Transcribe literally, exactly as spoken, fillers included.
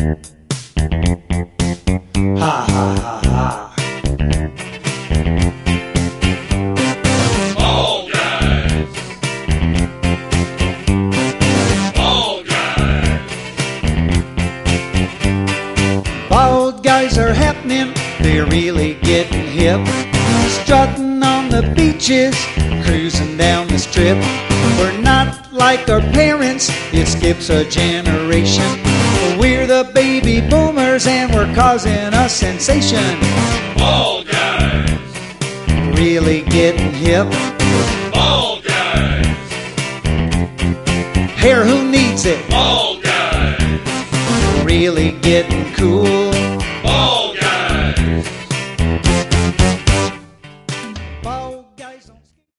Ha ha ha ha. Bald guys. Bald guys. Bald guys are happening, they're really getting hip. Strutting on the beaches, cruising down the strip. We're not like our parents, it skips a generation. We're the baby boomers and we're causing a sensation. Bald guys. Really getting hip. Bald guys. Hair, who needs it? Bald guys. Really getting cool.